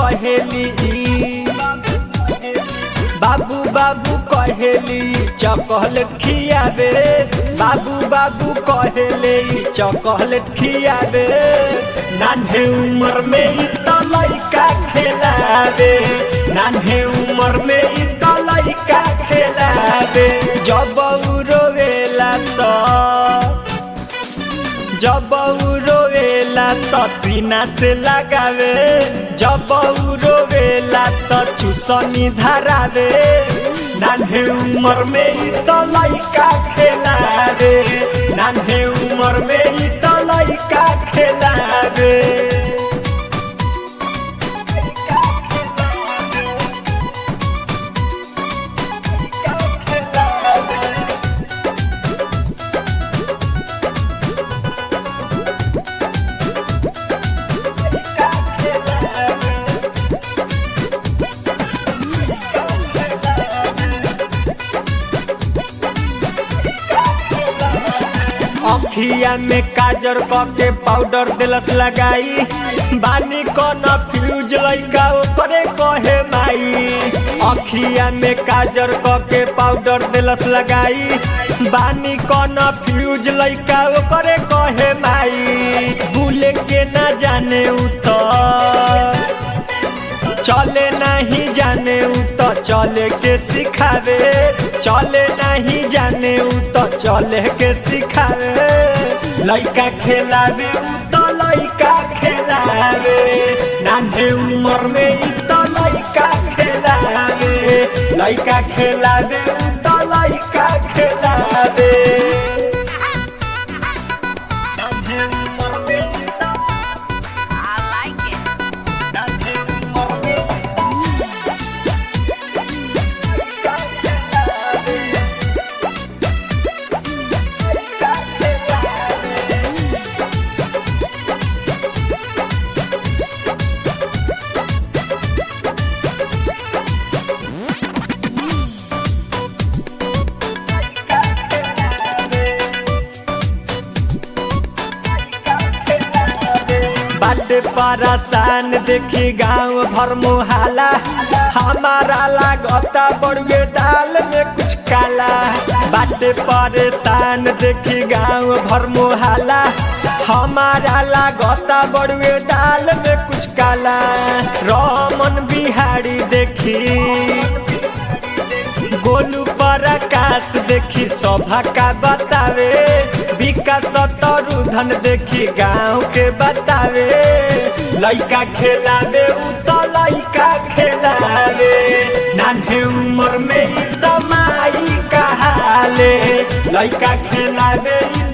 कहेली बाबू बाबू कहेली चॉकलेट खियाबे बाबू बाबू कहेले चॉकलेट खियाबे नान्हे उम्र में इ त लइका खेलाबे नान्हे उम्र में इ त लइका खेलाबे जब उ रोवेला तो सीना से लगावे जब उ रोवेला तो चुसनी धरावे नान्हे उम्र में इ त लइका खेलाबे नान्हे उम्र में इ त लइका खेलाबे अखिया में काजर के पाउडर दिलस लगाई बानी कन्फ्यूज लइका ओकरे कहे माई अखिया में काजर के पाउडर दिलस लगाई बानी कन्फ्यूज लइका ओकरे कहे माई भूले के ना जाने उतर चले नहीं जाने उ तो चले के सिखावे चले नहीं जाने उ तो चले के सिखावे लइका खेलावे उ तो लइका खेलावे नान्हे उम्र में इ तो लइका खेलावे लइका खेलावे उ तो लइका खेलावे बाटे परेशान देखी गाँव भर मुहाला हमारा लागता बड़ुए दाल में कुछ काला बाटे परेशान देखी गाँव भर मुहाला हमारा लागता बड़ुए दाल में कुछ काला रमन बिहारी देखी गोलू प्रकाश देखी शोभा का बतावे विकास तरुधन देखी गाँव के बतावे लइका खेलावे उ तो लइका खेलावे नान्हे उम्र में इ त माई कहाले लइका खेलावे